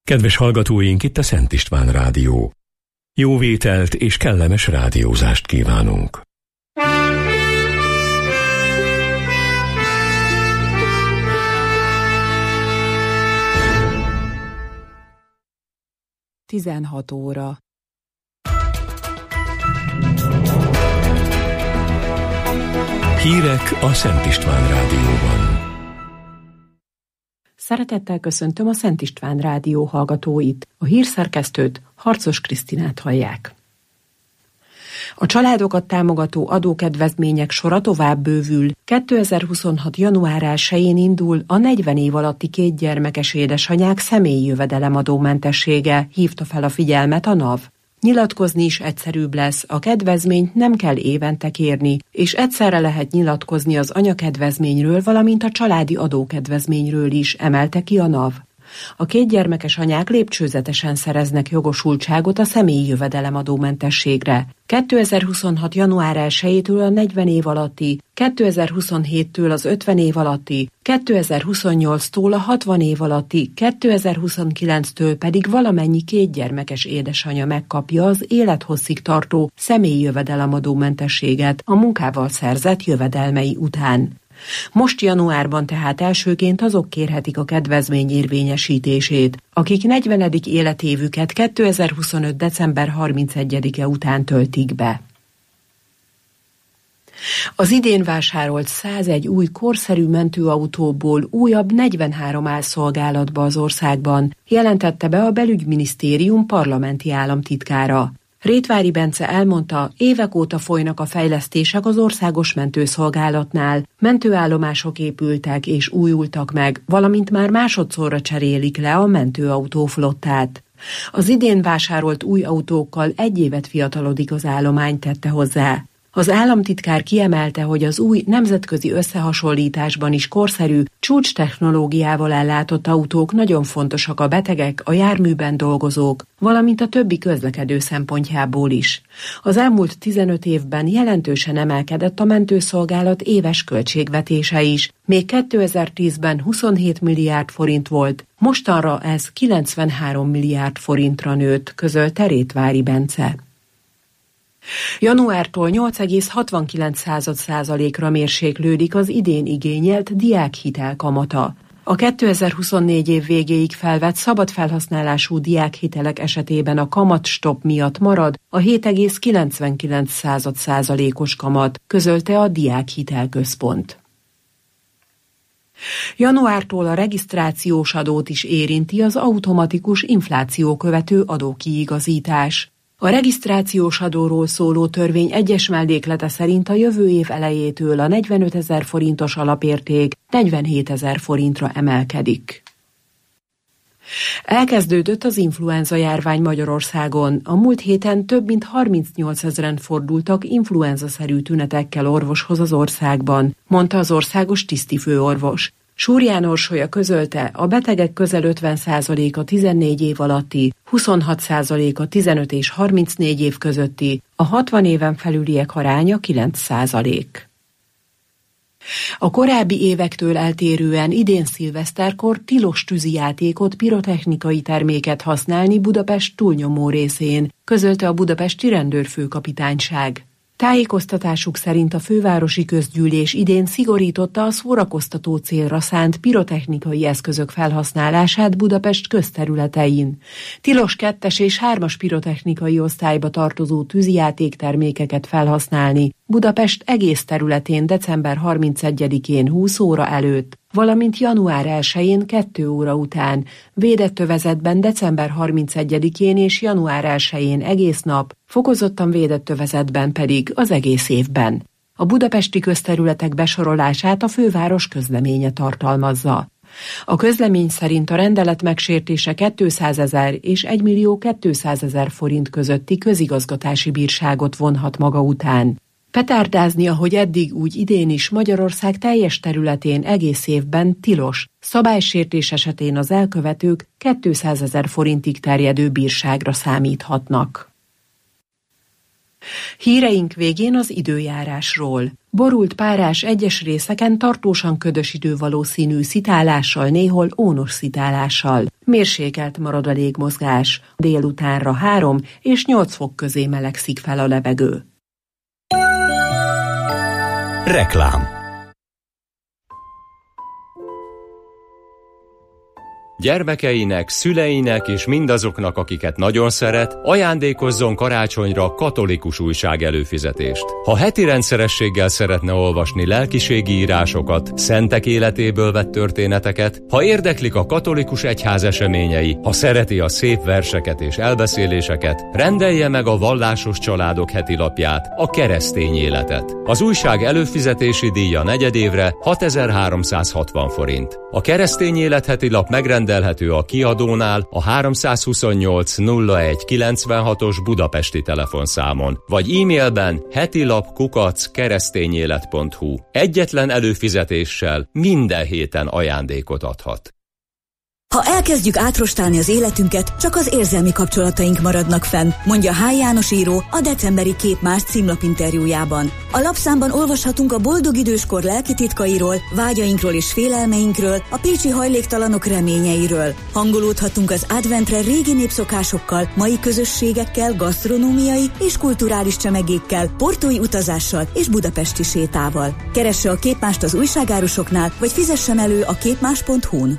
Kedves hallgatóink, itt a Szent István Rádió. Jó vételt és kellemes rádiózást kívánunk. Tizenhat óra. Hírek a Szent István Rádióban. Szeretettel köszöntöm a Szent István Rádió hallgatóit. A hírszerkesztőt, Harcos Krisztinát hallják. A családokat támogató adókedvezmények sora tovább bővül. 2026. január 1-én indul a 40 év alatti kétgyermekes édesanyák személyi jövedelemadómentessége, hívta fel a figyelmet a NAV. Nyilatkozni is egyszerűbb lesz, a kedvezményt nem kell évente kérni, és egyszerre lehet nyilatkozni az anyakedvezményről, valamint a családi adókedvezményről is, emelte ki a NAV. A kétgyermekes anyák lépcsőzetesen szereznek jogosultságot a személyi jövedelemadómentességre. 2026. január 1-től a 40 év alatti, 2027-től az 50 év alatti, 2028-tól a 60 év alatti, 2029-től pedig valamennyi kétgyermekes édesanya megkapja az élethosszig tartó személyi jövedelemadómentességet a munkával szerzett jövedelmei után. Most januárban tehát elsőként azok kérhetik a kedvezmény érvényesítését, akik 40. életévüket 2025. december 31-e után töltik be. Az idén vásárolt 101 új korszerű mentőautóból újabb 43 áll szolgálatba az országban, jelentette be a Belügyminisztérium parlamenti államtitkára. Rétvári Bence elmondta, évek óta folynak a fejlesztések az országos mentőszolgálatnál, mentőállomások épültek és újultak meg, valamint már másodszorra cserélik le a mentőautóflottát. Az idén vásárolt új autókkal egy évet fiatalodik az állomány, tette hozzá. Az államtitkár kiemelte, hogy az új nemzetközi összehasonlításban is korszerű, csúcstechnológiával ellátott autók nagyon fontosak a betegek, a járműben dolgozók, valamint a többi közlekedő szempontjából is. Az elmúlt 15 évben jelentősen emelkedett a mentőszolgálat éves költségvetése is. Még 2010-ben 27 milliárd forint volt, mostanra ez 93 milliárd forintra nőtt, közölte Rétvári Bence. Januártól 8,69%-ra mérséklődik az idén igényelt diákhitel kamata. A 2024 év végéig felvett szabad felhasználású diákhitelek esetében a kamatstopp miatt marad a 7,99%-os kamat, közölte a Diákhitelközpont. Januártól a regisztrációs adót is érinti az automatikus inflációkövető adókiigazítás. A regisztrációs adóról szóló törvény egyes melléklete szerint a jövő év elejétől a 45 000 forintos alapérték 47 000 forintra emelkedik. Elkezdődött az influenza járvány Magyarországon. A múlt héten több mint 38 000-en fordultak influenza-szerű tünetekkel orvoshoz az országban, mondta az országos tisztifőorvos. Súr János Solya közölte, a betegek közel 50%-a 14 év alatti, 26%-a 15 és 34 év közötti, a 60 éven felüliek aránya 9%. A korábbi évektől eltérően idén szilveszterkor tilos tűzijátékot, pirotechnikai terméket használni Budapest túlnyomó részén, közölte a budapesti rendőrfőkapitányság. Tájékoztatásuk szerint a fővárosi közgyűlés idén szigorította a szórakoztató célra szánt pirotechnikai eszközök felhasználását Budapest közterületein. Tilos 2-es és 3-as pirotechnikai osztályba tartozó tűzijátéktermékeket felhasználni Budapest egész területén december 31-én 20 óra előtt, valamint január 1-én 2 óra után, védett övezetben december 31-én és január 1-én egész nap, fokozottan védett övezetben pedig az egész évben. A budapesti közterületek besorolását a főváros közleménye tartalmazza. A közlemény szerint a rendelet megsértése 200 000 és 1 200 000 forint közötti közigazgatási bírságot vonhat maga után. Petárdázni, ahogy eddig, úgy idén is Magyarország teljes területén egész évben tilos, szabálysértés esetén az elkövetők 200 000 forintig terjedő bírságra számíthatnak. Híreink végén az időjárásról. Borult párás egyes részeken tartósan ködös idő valószínű szitálással, néhol ónos szitálással. Mérsékelt marad a légmozgás. Délutánra 3 és 8 fok közé melegszik fel a levegő. Reklám. Gyermekeinek, szüleinek és mindazoknak, akiket nagyon szeret, ajándékozzon karácsonyra katolikus újság előfizetést. Ha heti rendszerességgel szeretne olvasni lelkiségi írásokat, szentek életéből vett történeteket, ha érdeklik a katolikus egyház eseményei, ha szereti a szép verseket és elbeszéléseket, rendelje meg a Vallásos Családok heti lapját, a Keresztény Életet. Az újság előfizetési díja negyedévre 6360 forint. A Keresztény Élet heti lap megrendelhető a kiadónál a 328 01 96-os budapesti telefonszámon, vagy e-mailben hetilap@keresztényélet.hu. Egyetlen előfizetéssel minden héten ajándékot adhat. Ha elkezdjük átrostálni az életünket, csak az érzelmi kapcsolataink maradnak fenn, mondja H. János író a decemberi Képmás címlapinterjújában. A lapszámban olvashatunk a boldog időskor lelki titkairól, vágyainkról és félelmeinkről, a pécsi hajléktalanok reményeiről. Hangolódhatunk az adventre régi népszokásokkal, mai közösségekkel, gasztronómiai és kulturális csemegékkel, portói utazással és budapesti sétával. Keresse a Képmást az újságárusoknál, vagy fizessen elő a képmás.hu-n.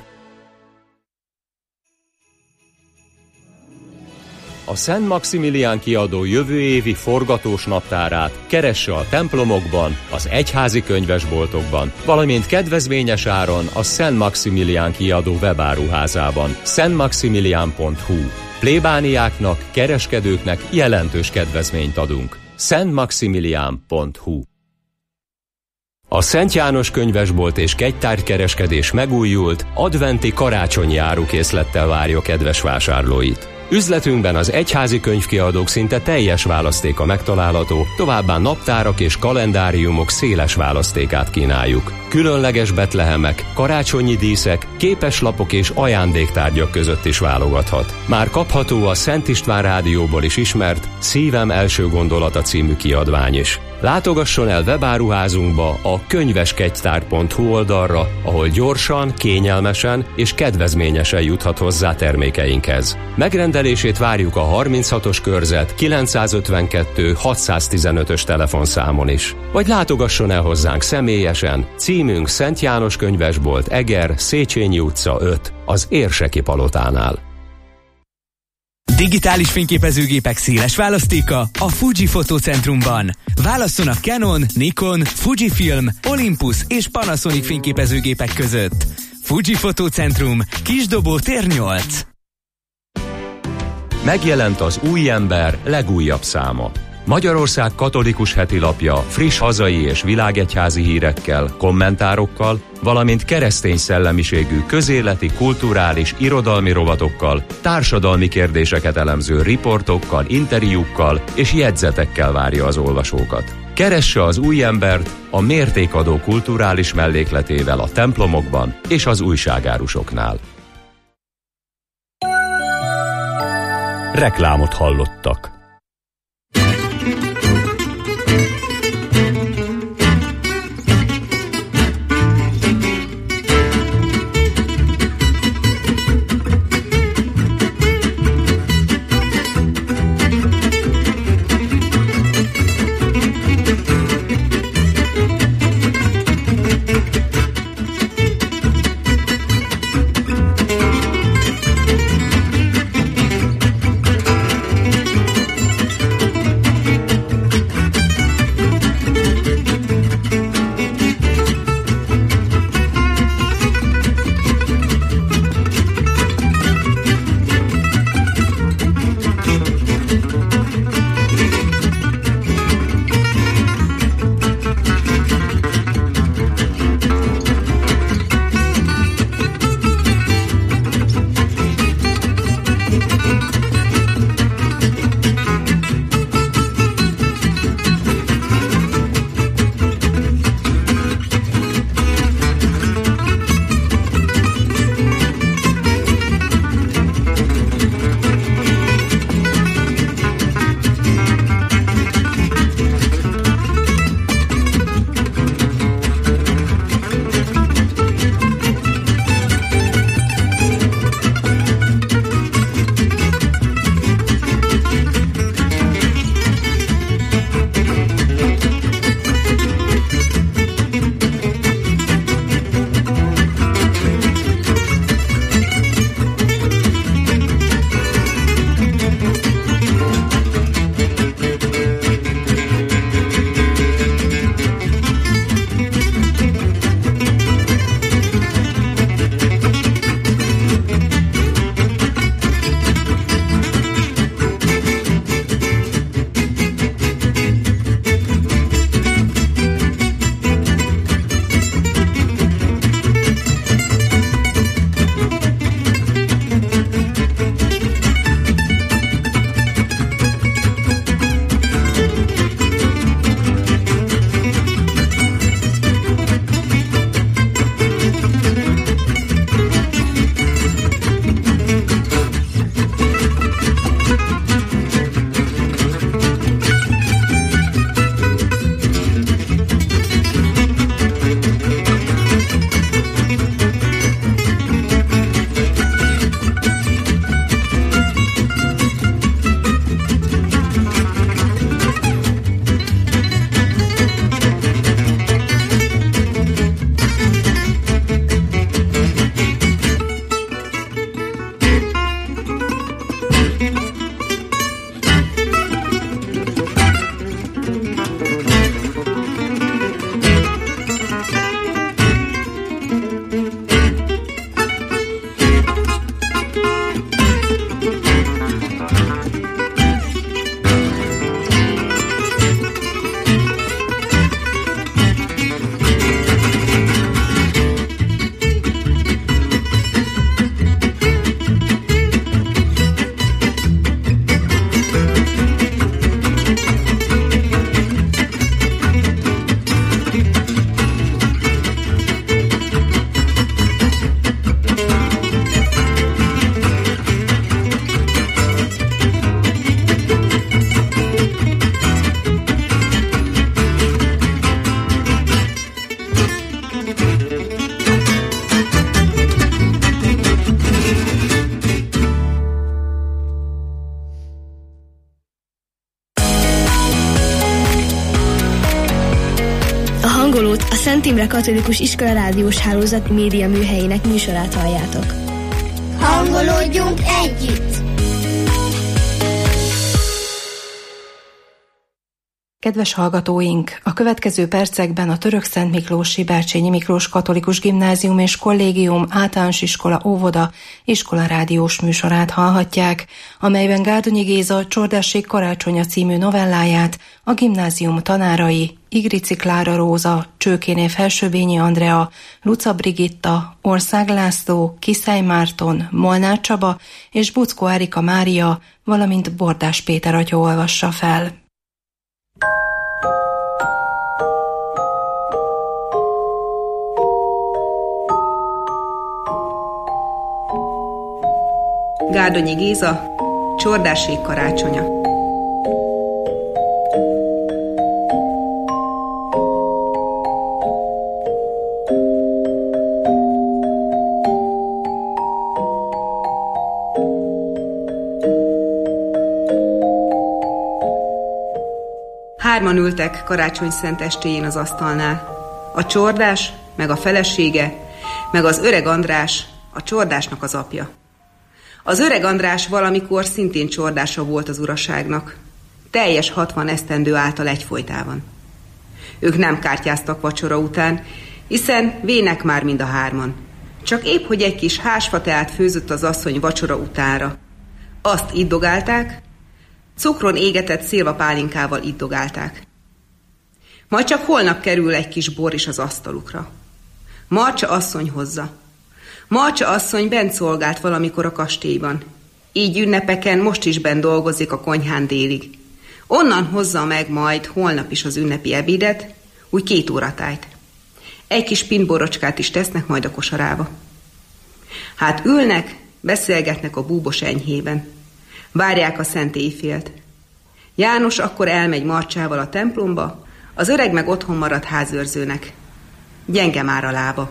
A Szent Maximilián kiadó jövő évi forgatós naptárát keresse a templomokban, az egyházi könyvesboltokban, valamint kedvezményes áron a Szent Maximilián kiadó webáruházában, szentmaximilián.hu. Plébániáknak, kereskedőknek jelentős kedvezményt adunk. szentmaximilián.hu. A Szent János könyvesbolt és kegytárgykereskedés megújult, adventi karácsonyi árukészlettel várja kedves vásárlóit. Üzletünkben az egyházi könyvkiadók szinte teljes választéka megtalálható, továbbá naptárak és kalendáriumok széles választékát kínáljuk. Különleges betlehemek, karácsonyi díszek, képeslapok és ajándéktárgyak között is válogathat. Már kapható a Szent István Rádióból is ismert Szívem első gondolata című kiadvány is. Látogasson el webáruházunkba a könyveskegytár.hu oldalra, ahol gyorsan, kényelmesen és kedvezményesen juthat hozzá termékeinkhez. Megrendelését várjuk a 36-os körzet 952 615-ös telefonszámon is. Vagy látogasson el hozzánk személyesen, címünk Szent János könyvesbolt, Eger, Széchenyi utca 5, az Érseki palotánál. Digitális fényképezőgépek széles választéka a Fuji Fotócentrumban. Válasszon a Canon, Nikon, Fujifilm, Olympus és Panasonic fényképezőgépek között. Fuji Fotócentrum, Kisdobó tér 8. Megjelent az Új Ember legújabb száma. Magyarország katolikus heti lapja friss hazai és világegyházi hírekkel, kommentárokkal, valamint keresztény szellemiségű közéleti, kulturális, irodalmi rovatokkal, társadalmi kérdéseket elemző riportokkal, interjúkkal és jegyzetekkel várja az olvasókat. Keresse az Új Embert a mértékadó kulturális mellékletével a templomokban és az újságárusoknál. Reklámot hallottak. Hangolót, a Szent Imre Katolikus Iskola rádiós hálózat média műhelyének műsorát halljátok. Hangolódjunk együtt! Kedves hallgatóink, a következő percekben a Török Szent Miklósi Bercsényi Miklós Katolikus Gimnázium és Kollégium általános iskola óvoda iskola rádiós műsorát hallhatják, amelyben Gárdonyi Géza Csordássék karácsonya című novelláját a gimnázium tanárai Igrici Klára Róza, Csőkéné Felsőbényi Andrea, Luca Brigitta, Ország László, Kiszály Márton, Molnár Csaba és Buczko Árika Mária, valamint Bordás Péter atya olvassa fel. Gárdonyi Géza, Csordássék karácsonya. Hárman ültek karácsony szent estéjén az asztalnál. A csordás, meg a felesége, meg az öreg András, a csordásnak az apja. Az öreg András valamikor szintén csordása volt az uraságnak. Teljes 60 esztendő által egyfolytában. Ők nem kártyáztak vacsora után, hiszen vének már mind a hárman. Csak épp, hogy egy kis házfateát főzött az asszony vacsora utánra. Azt iddogálták, cukron égetett szilvapálinkával iddogálták. Majd csak holnap kerül egy kis bor is az asztalukra. Marcsa asszony hozza. Marcsa asszony bent szolgált valamikor a kastélyban. Így ünnepeken most is bent dolgozik a konyhán délig. Onnan hozza meg majd holnap is az ünnepi ebédet, úgy 2 óratájt. Egy kis pintborocskát is tesznek majd a kosarába. Hát ülnek, beszélgetnek a búbos enyhében. Várják a szent éjfélt. János akkor elmegy Marcsával a templomba, az öreg meg otthon marad házőrzőnek. Gyenge már a lába.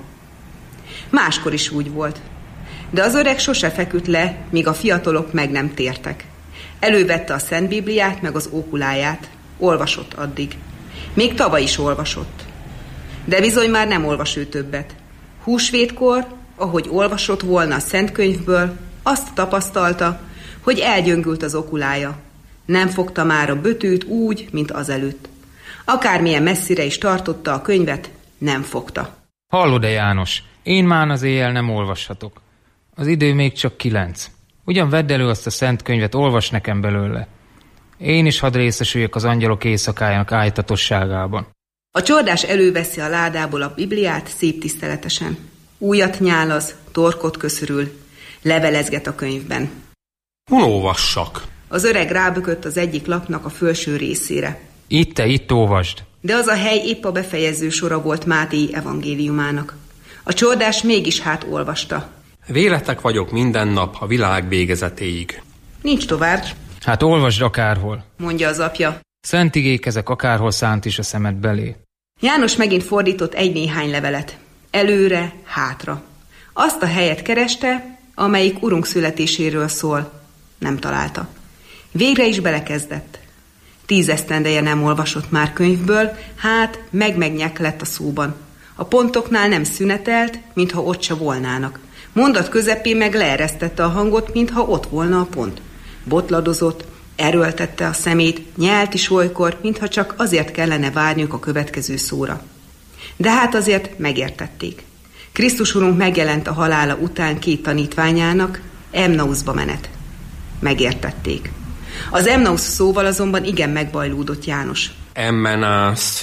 Máskor is úgy volt. De az öreg sose feküdt le, míg a fiatalok meg nem tértek. Elővette a Szent Bibliát meg az ókuláját. Olvasott addig. Még tavaly is olvasott. De bizony már nem olvas ő többet. Húsvétkor, ahogy olvasott volna a Szent Könyvből, azt tapasztalta, hogy elgyöngült az okulája. Nem fogta már a bötűt úgy, mint azelőtt. Akármilyen messzire is tartotta a könyvet, nem fogta. Hallod-e, János? Én már az éjjel nem olvashatok. Az idő még csak 9. Ugyan vedd elő azt a szent könyvet, olvas nekem belőle. Én is hadd részesüljek az angyalok éjszakájának ájtatosságában. A csordás előveszi a ládából a Bibliát szép tiszteletesen. Újat nyálaz, torkot köszörül, levelezget a könyvben. Hol olvassak? Az öreg rábökött az egyik lapnak a felső részére. Itt olvasd. De az a hely épp a befejező sora volt Máté evangéliumának. A csordás mégis hát olvasta. Véletek vagyok minden nap a világ végezetéig. Nincs tovább. Hát olvasd akárhol, mondja az apja. Szent igék ezek, akárhol szánt is a szemed belé. János megint fordított egy néhány levelet. Előre, hátra. Azt a helyet kereste, amelyik urunk születéséről szól. Nem találta. Végre is belekezdett. 10 esztendeje nem olvasott már könyvből, hát meg-megnyek lett a szóban. A pontoknál nem szünetelt, mintha ott se volnának. Mondat közepén meg leeresztette a hangot, mintha ott volna a pont. Botladozott, erőltette a szemét, nyelt is olykor, mintha csak azért kellene várniuk a következő szóra. De hát azért megértették. Krisztus Urunk megjelent a halála után 2 tanítványának, Emmausba menet. Megértették. Az Emmaus szóval azonban igen megbajlódott János. Emmenász,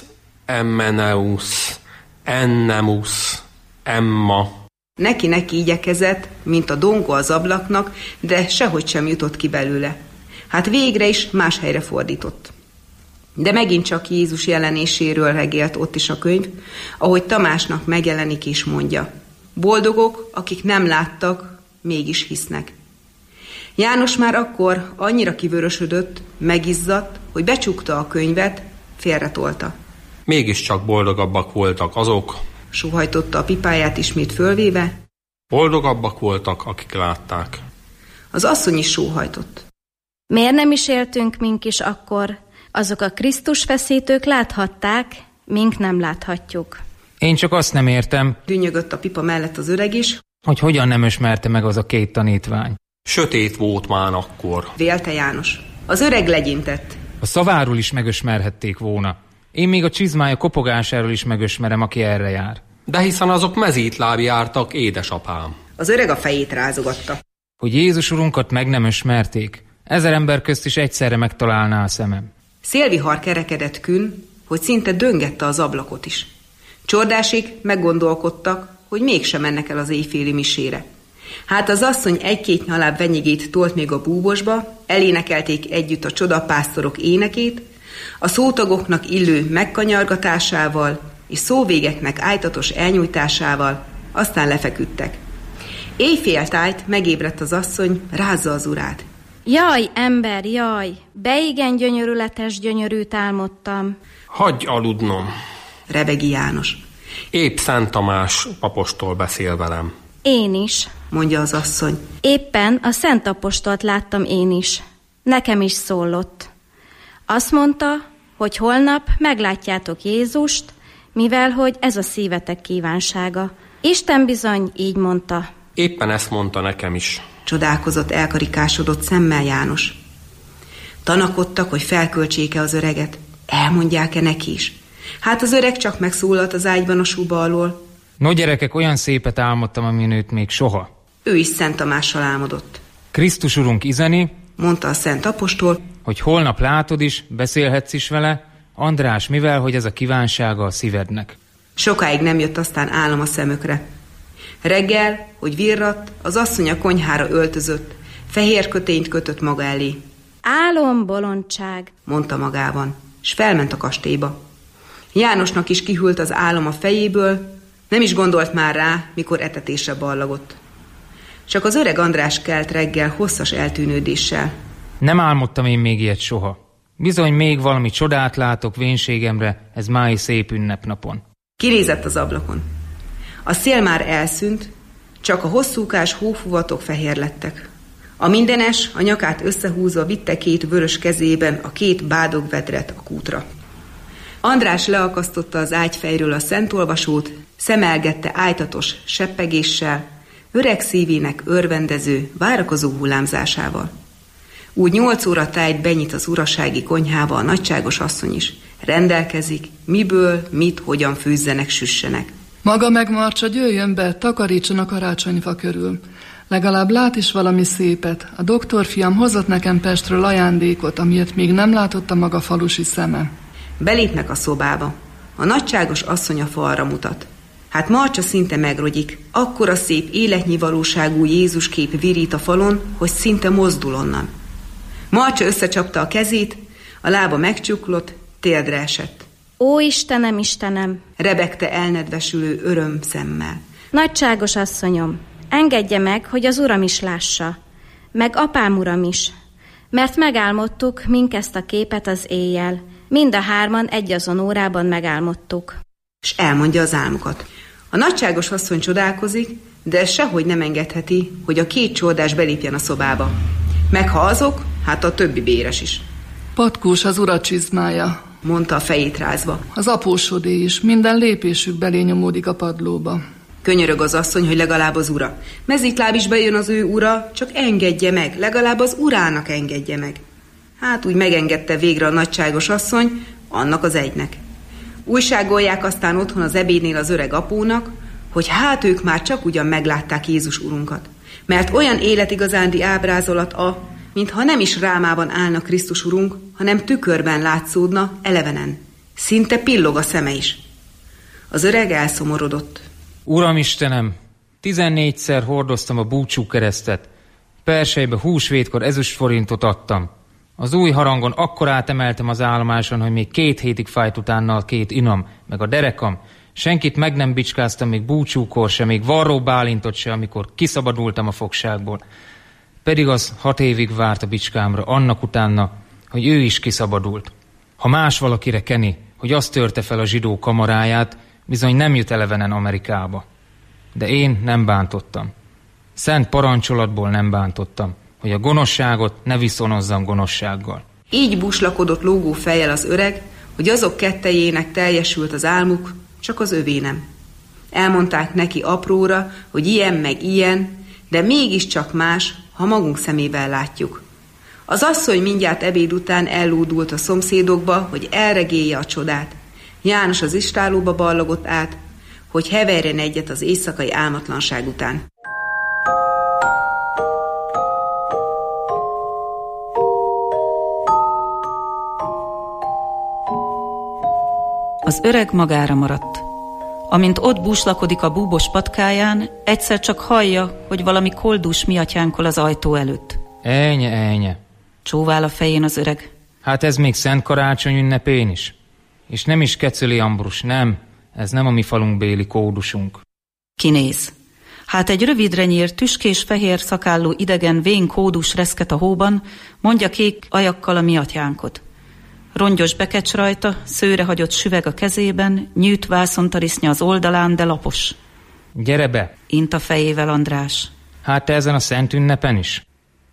Emmeneus, Ennemus, Emma. Neki igyekezett, mint a dongó az ablaknak, de sehogy sem jutott ki belőle. Hát végre is más helyre fordított. De megint csak Jézus jelenéséről regélt ott is a könyv, ahogy Tamásnak megjelenik és mondja. Boldogok, akik nem láttak, mégis hisznek. János már akkor annyira kivörösödött, megizzadt, hogy becsukta a könyvet, félretolta. Mégiscsak boldogabbak voltak azok, sóhajtotta a pipáját ismét fölvéve. Boldogabbak voltak, akik látták. Az asszony is sóhajtott. Miért nem is éltünk mink is akkor? Azok a Krisztus feszítők láthatták, mink nem láthatjuk. Én csak azt nem értem, dünnyögött a pipa mellett az öreg is, hogy hogyan nem ismerte meg az a két tanítvány. Sötét volt már akkor, vélte János. Az öreg legyintett. A szaváról is megösmerhették volna. Én még a csizmája kopogásáról is megösmerem, aki erre jár. De hiszen azok mezítláb jártak, édesapám. Az öreg a fejét rázogatta. Hogy Jézus urunkat meg nem ösmerték, 1000 ember közt is egyszerre megtalálná a szemem. Szélvihar kerekedett kün, hogy szinte döngette az ablakot is. Csordásék meggondolkodtak, hogy mégsem mennek el az éjféli misére. Hát az asszony egy-két nyaláb venyigét tolt még a búbosba, elénekelték együtt a csodapásztorok énekét, a szótagoknak illő megkanyargatásával és szóvégeknek ájtatos elnyújtásával, aztán lefeküdtek. Éjféltájt megébredt az asszony, rázza az urát. Jaj, ember, jaj! Beigen gyönyörületes gyönyörűt álmodtam. Hagyj aludnom, rebegi János. Épp Szent Tamás apostol beszél velem. Én is, mondja az asszony. Éppen a Szent Apostolt láttam én is. Nekem is szólott. Azt mondta, hogy holnap meglátjátok Jézust, mivel hogy ez a szívetek kívánsága. Isten bizony így mondta. Éppen ezt mondta nekem is. Csodálkozott, elkarikásodott szemmel János. Tanakodtak, hogy felköltsék-e az öreget. Elmondják-e neki is? Hát az öreg csak megszólalt az ágyban a suba alól. No gyerekek, olyan szépet álmodtam, amin őt még soha. Ő is Szent Tamással álmodott. Krisztus urunk izeni, mondta a Szent Apostol, hogy holnap látod is, beszélhetsz is vele, András, mivel hogy ez a kívánsága a szívednek. Sokáig nem jött aztán álom a szemökre. Reggel, hogy virradt, az asszony a konyhára öltözött, fehér kötényt kötött maga elé. Álom, bolondság, mondta magában, s felment a kastélyba. Jánosnak is kihűlt az álom a fejéből, nem is gondolt már rá, mikor etetésre ballagott. Csak az öreg András kelt reggel hosszas eltűnődéssel. Nem álmodtam én még ilyet soha. Bizony még valami csodát látok vénségemre, ez mái szép ünnepnapon. Kinézett az ablakon. A szél már elszűnt, csak a hosszúkás hófuvatok fehér lettek. A mindenes a nyakát összehúzva vitte két vörös kezében a két bádogvedret a kútra. András leakasztotta az ágyfejről a szentolvasót, szemelgette ájtatos seppegéssel, öreg szívének örvendező, várakozó hullámzásával. Úgy 8 óra tájt benyit az urasági konyhába a nagyságos asszony is. Rendelkezik, miből, mit, hogyan fűzzenek, süssenek. Maga meg Marcsa, jöjjön be, takarítson a karácsonyfa körül. Legalább lát is valami szépet. A doktorfiam hozott nekem Pestről ajándékot, amilyet még nem látott a maga falusi szeme. Belépnek a szobába. A nagyságos asszony a falra mutat. Hát Marcsa szinte megrogyik. Akkora szép életnyi valóságú Jézus kép virít a falon, hogy szinte mozdul onnan. Marcsa összecsapta a kezét, a lába megcsuklott, térdre esett. Ó, Istenem, Istenem! Rebegte elnedvesülő öröm szemmel. Nagyságos asszonyom, engedje meg, hogy az uram is lássa, meg apám uram is, mert megálmodtuk mink ezt a képet az éjjel. Mind a hárman egyazon órában megálmodtuk. És elmondja az álmukat. A nagyságos asszony csodálkozik, de ez sehogy nem engedheti, hogy a két csordás belépjen a szobába. Meg ha azok, hát a többi béres is. Patkós az ura csizmája, mondta a fejét rázva. Az apósodé is, minden lépésük belé nyomódik a padlóba. Könyörög az asszony, hogy legalább az ura. Mezítláb is bejön az ő ura, csak engedje meg, legalább az urának engedje meg. Hát úgy megengedte végre a nagyságos asszony, annak az egynek. Újságolják aztán otthon az ebédnél az öreg apónak, hogy hát ők már csak ugyan meglátták Jézus urunkat. Mert olyan életigazándi ábrázolat mintha nem is rámában állna Krisztus urunk, hanem tükörben látszódna elevenen. Szinte pillog a szeme is. Az öreg elszomorodott. Uram Istenem, 14-szer hordoztam a búcsú keresztet. Persejbe húsvétkor ezüstforintot adtam. Az új harangon akkor átemeltem az állomáson, hogy még 2 hétig fájt utána a 2 inam, meg a derekam. Senkit meg nem bicskáztam még búcsúkor se, még Varró Bálintot se, amikor kiszabadultam a fogságból. Pedig az 6 évig várt a bicskámra, annak utána, hogy ő is kiszabadult. Ha más valakire keni, hogy azt törte fel a zsidó kamaráját, bizony nem jut elevenen Amerikába. De én nem bántottam. Szent parancsolatból nem bántottam, hogy a gonoszságot ne viszonozzam gonoszsággal. Így buslakodott lógó fejjel az öreg, hogy azok kettejének teljesült az álmuk, csak az övé nem. Elmondták neki apróra, hogy ilyen meg ilyen, de mégiscsak más, ha magunk szemével látjuk. Az asszony mindjárt ebéd után ellódult a szomszédokba, hogy elregélje a csodát. János az istállóba ballagott át, hogy heverjen egyet az éjszakai álmatlanság után. Az öreg magára maradt. Amint ott búslakodik a búbos patkáján, egyszer csak hallja, hogy valami koldus miatyánkol az ajtó előtt. Ennye. Csóvál a fején az öreg. Hát ez még Szent Karácsony ünnepén is. És nem is Kecöli Ambrus, nem. Ez nem a mi falunk béli kódusunk. Kinéz. Hát egy rövidre nyírt, tüskés fehér szakállú idegen vén kódus reszket a hóban, mondja kék ajakkal a miatyánkot. Rongyos bekecs rajta, szőrehagyott süveg a kezében, nyűjt vászontarisznya az oldalán, de lapos. Gyere be! Int a fejével András. Hát te ezen a szent ünnepen is?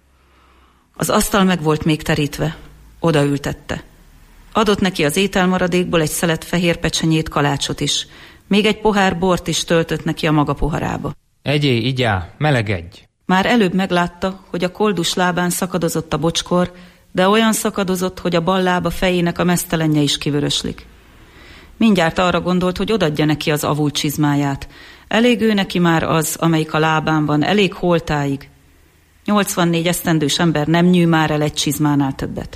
Az asztal meg volt még terítve. Odaültette. Adott neki az ételmaradékból egy szelet fehér pecsenyét, kalácsot is. Még egy pohár bort is töltött neki a maga poharába. Egyél, igyál, melegedj! Már előbb meglátta, hogy a koldus lábán szakadozott a bocskor, de olyan szakadozott, hogy a bal lába fejének a meztelenje is kivöröslik. Mindjárt arra gondolt, hogy odadja neki az avult csizmáját. Elég ő neki már az, amelyik a lábán van, elég holtáig. 84 esztendős ember nem nyű már el egy csizmánál többet.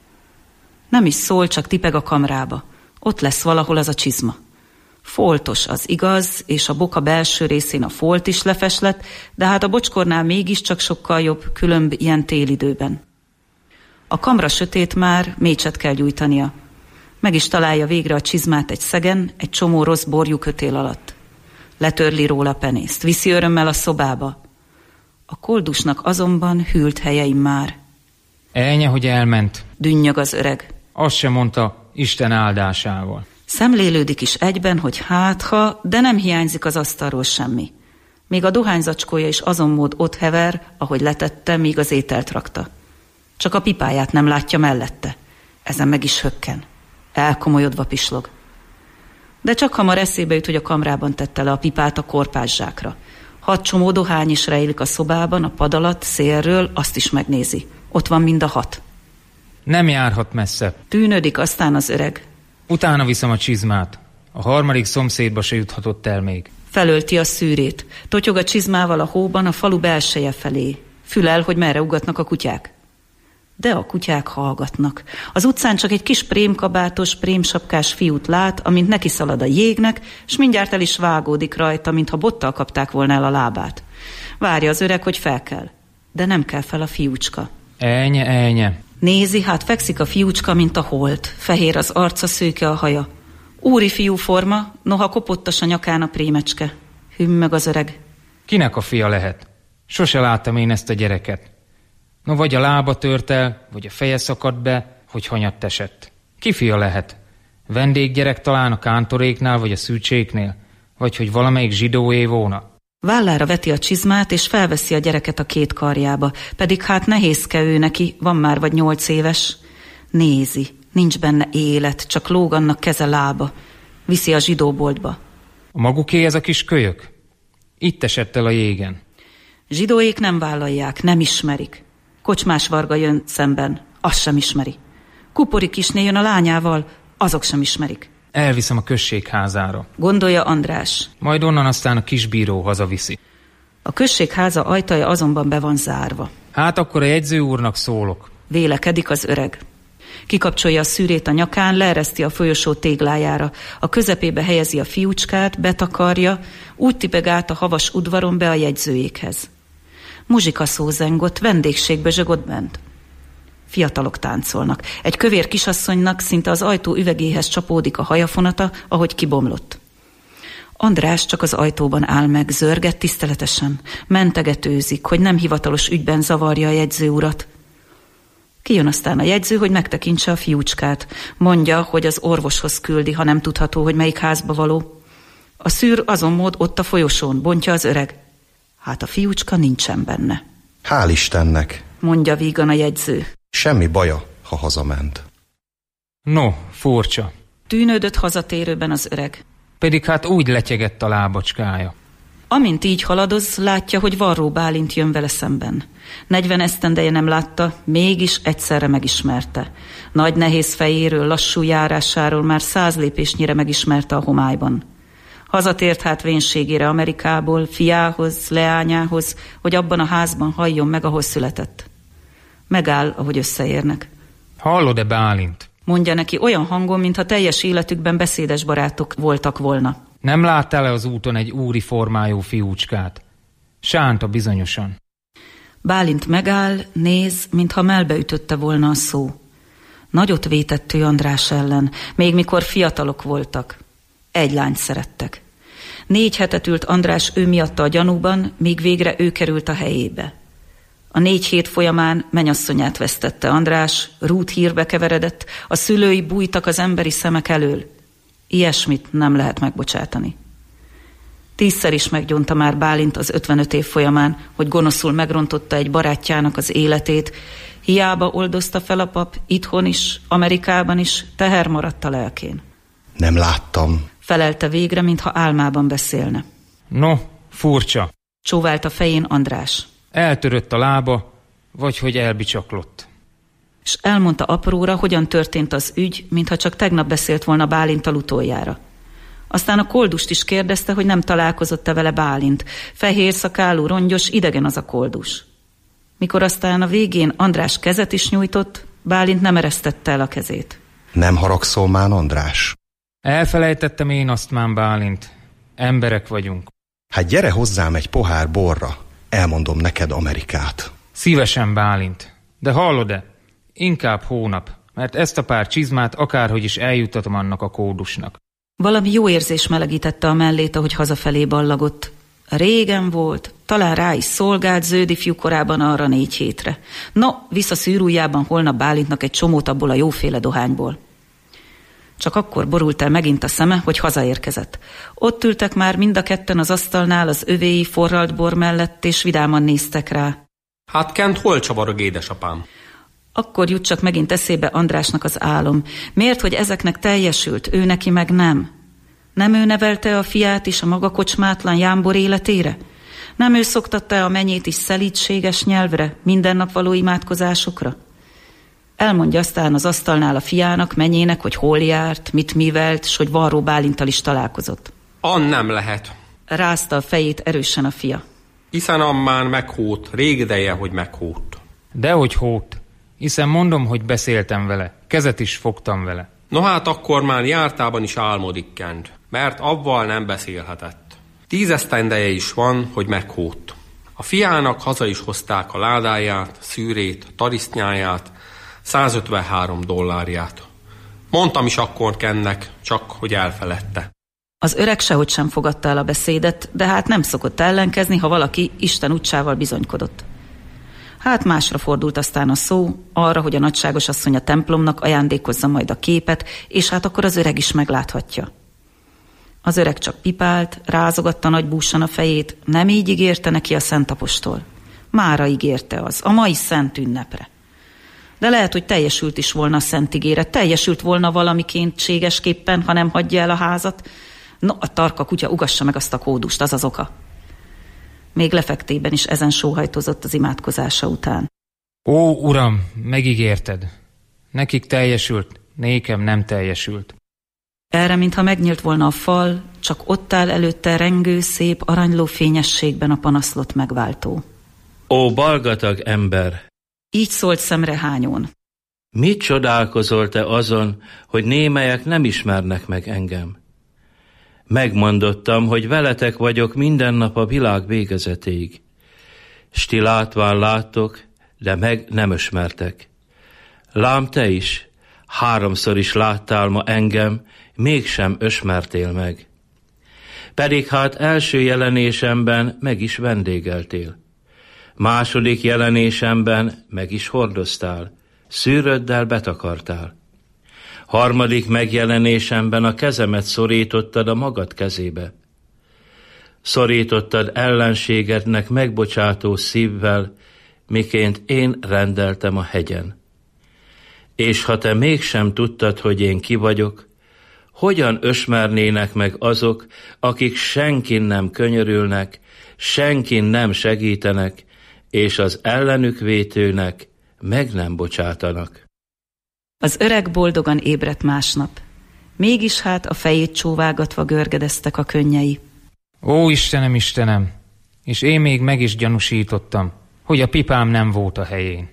Nem is szól, csak tipeg a kamrába. Ott lesz valahol az a csizma. Foltos az igaz, és a boka belső részén a folt is lefeslett, de hát a bocskornál mégiscsak sokkal jobb, különb ilyen télidőben. A kamra sötét már, mécset kell gyújtania. Meg is találja végre a csizmát egy szegen, egy csomó rossz borjúkötél alatt. Letörli róla penészt, viszi örömmel a szobába. A koldusnak azonban hűlt helyeim már. Elnye, hogy elment. Dünnyög az öreg. Azt sem mondta, Isten áldásával. Szemlélődik is egyben, hogy hátha, de nem hiányzik az asztalról semmi. Még a dohányzacskója is azon mód ott hever, ahogy letette, míg az ételt rakta. Csak a pipáját nem látja mellette. Ezen meg is hökken. Elkomolyodva pislog. De csak hamar eszébe jut, hogy a kamrában tette le a pipát a korpás zsákra. 6 csomó dohány is rejlik a szobában, a pad alatt, szélről, azt is megnézi. Ott van mind a 6. Nem járhat messze. Tűnődik aztán az öreg. Utána viszem a csizmát. A harmadik szomszédba se juthatott el még. Felölti a szűrét. Totyog a csizmával a hóban a falu belseje felé. Fülel, hogy merre ugatnak a kutyák. De a kutyák hallgatnak. Az utcán csak egy kis prémkabátos, prémsapkás fiút lát, amint neki szalad a jégnek, s mindjárt el is vágódik rajta, mintha bottal kapták volna el a lábát. Várja az öreg, hogy fel kell. De nem kell fel a fiúcska. Elnye. Nézi, hát fekszik a fiúcska, mint a holt. Fehér az arca, szőke a haja. Úri fiú forma, noha kopottas a nyakán a prémecske. Hümmög az öreg. Kinek a fia lehet? Sose láttam én ezt a gyereket. No, vagy a lába tört el, vagy a feje szakadt be, hogy hanyatt esett. Ki fia lehet? Vendéggyerek talán a kántoréknál, vagy a szűcséknél? Vagy hogy valamelyik zsidóé volna? Vállára veti a csizmát, és felveszi a gyereket a 2 karjába, pedig hát nehézke ő neki, van már vagy 8 éves. Nézi, nincs benne élet, csak lóg annak keze lába. Viszi a zsidóboltba. A maguké ez a kis kölyök? Itt esett el a jégen. Zsidóék nem vállalják, nem ismerik. Kocsmás Varga jön szemben, azt sem ismeri. Kupori kisné jön a lányával, azok sem ismerik. Elviszem a községházára. Gondolja András. Majd onnan aztán a kisbíró hazaviszi. A községháza ajtaja azonban be van zárva. Hát akkor a jegyző úrnak szólok. Vélekedik az öreg. Kikapcsolja a szűrét a nyakán, leereszti a folyosó téglájára. A közepébe helyezi a fiúcskát, betakarja, úgy tipeg át a havas udvaron be a jegyzőjékhez. Muzsikaszó zengott, vendégségbe zsögott bent. Fiatalok táncolnak. Egy kövér kisasszonynak szinte az ajtó üvegéhez csapódik a hajafonata, ahogy kibomlott. András csak az ajtóban áll meg, zörget tiszteletesen. Mentegetőzik, hogy nem hivatalos ügyben zavarja a jegyző urat. Kijön aztán a jegyző, hogy megtekintse a fiúcskát. Mondja, hogy az orvoshoz küldi, ha nem tudható, hogy melyik házba való. A szűr azon mód ott a folyosón, bontja az öreg. Hát a fiúcska nincsen benne. Hál' Istennek, mondja vígan a jegyző. Semmi baja, ha hazament. No, furcsa. Tűnődött hazatérőben az öreg. Pedig hát úgy letyegett a lábacskája. Amint így haladoz, látja, hogy Varró Bálint jön vele szemben. 40 esztendeje nem látta, mégis egyszerre megismerte. Nagy nehéz fejéről, lassú járásáról már 100 lépésnyire megismerte a homályban. Hazatért hát vénségére Amerikából, fiához, leányához, hogy abban a házban halljon meg, ahol született. Megáll, ahogy összeérnek. Hallod-e, Bálint? Mondja neki olyan hangon, mintha teljes életükben beszédes barátok voltak volna. Nem láttál-e az úton egy úri formájú fiúcskát? Sánta bizonyosan. Bálint megáll, néz, mintha melbeütötte volna a szó. Nagyot vétett ő András ellen, még mikor fiatalok voltak. Egy lányt szerettek. 4 hetet ült András ő miatta a gyanúban, míg végre ő került a helyébe. A 4 hét folyamán menyasszonyát vesztette András, rút hírbe keveredett, a szülői bújtak az emberi szemek elől. Ilyesmit nem lehet megbocsátani. 10-szer is meggyónta már Bálint az 55 év folyamán, hogy gonoszul megrontotta egy barátjának az életét. Hiába oldozta fel a pap, itthon is, Amerikában is, teher maradt a lelkén. Nem láttam. Felelte végre, mintha álmában beszélne. No, furcsa. Csóvált a fején András. Eltörött a lába, vagy hogy elbicsaklott. És elmondta apróra, hogyan történt az ügy, mintha csak tegnap beszélt volna Bálinttal utoljára. Aztán a koldust is kérdezte, hogy nem találkozott-e vele Bálint. Fehér szakálú, rongyos, idegen az a koldus. Mikor aztán a végén András kezet is nyújtott, Bálint nem eresztette el a kezét. Nem haragszol már, András? Elfelejtettem én azt már, Bálint. Emberek vagyunk. Hát gyere hozzám egy pohár borra. Elmondom neked Amerikát. Szívesen, Bálint. De hallod-e? Inkább hónap, mert ezt a pár csizmát akárhogy is eljutatom annak a kódusnak. Valami jó érzés melegítette a mellét, ahogy hazafelé ballagott. Régen volt, talán rá is szolgált zöld ifjú korában arra 4 hétre. No, vissza szűrújjában holnap Bálintnak egy csomót abból a jóféle dohányból. Csak akkor borult el megint a szeme, hogy hazaérkezett. Ott ültek már mind a ketten az asztalnál az övéi forralt bor mellett, és vidáman néztek rá. Hát kent hol csavarog, édesapám? Akkor jut csak megint eszébe Andrásnak az álom. Miért, hogy ezeknek teljesült, ő neki meg nem? Nem ő nevelte a fiát is a maga kocsmátlan jámbor életére? Nem ő szoktatta a menyét is szelídséges nyelvre, minden nap való imádkozásokra? Elmondja aztán az asztalnál a fiának, menyének, hogy hol járt, mit mivelt, s hogy Varró Bálinttal is találkozott. Nem lehet. Rázta a fejét erősen a fia. Hiszen ammán meghót, rég ideje, hogy meghót. Dehogy hót, hiszen mondom, hogy beszéltem vele, kezet is fogtam vele. No hát akkor már jártában is álmodik kent, mert avval nem beszélhetett. 10 esztendeje is van, hogy meghót. A fiának haza is hozták a ládáját, szűrét, tarisznyáját, $153. Mondtam is akkor Kennek, csak hogy elfeledte. Az öreg sehogy sem fogadta el a beszédet, de hát nem szokott ellenkezni, ha valaki Isten útjával bizonykodott. Hát másra fordult aztán a szó, arra, hogy a nagyságos asszony a templomnak ajándékozza majd a képet, és hát akkor az öreg is megláthatja. Az öreg csak pipált, rázogatta nagy búsan a fejét, nem így ígérte neki a szent apostol. Mára ígérte az, a mai szent ünnepre. De lehet, hogy teljesült is volna a szent ígéret, teljesült volna valamikéntségesképpen, ha nem hagyja el a házat. No, a tarka kutya ugassa meg azt a kódust, az az oka. Még lefektében is ezen sóhajtozott az imádkozása után. Ó, uram, megígérted. Nekik teljesült, nékem nem teljesült. Erre, mintha megnyílt volna a fal, csak ott áll előtte rengő, szép, aranyló fényességben a panaszlott megváltó. Ó, balgatag ember! Így szólt szemrehányón. Mit csodálkozol te azon, hogy némelyek nem ismernek meg engem? Megmondottam, hogy veletek vagyok minden nap a világ végezetéig. S ti látván láttok, de meg nem ismertek. Lám te is, 3-szor is láttál ma engem, mégsem ismertél meg. Pedig hát első jelenésemben meg is vendégeltél. Második jelenésemben meg is hordoztál, szűröddel betakartál. Harmadik megjelenésemben a kezemet szorítottad a magad kezébe. Szorítottad ellenségednek megbocsátó szívvel, miként én rendeltem a hegyen. És ha te mégsem tudtad, hogy én ki vagyok, hogyan ösmernének meg azok, akik senkin nem könyörülnek, senkin nem segítenek, és az ellenük vétőnek meg nem bocsátanak? Az öreg boldogan ébredt másnap. Mégis hát a fejét csóvágatva görgedeztek a könnyei. Ó, Istenem, Istenem! És én még meg is gyanúsítottam, hogy a pipám nem volt a helyén.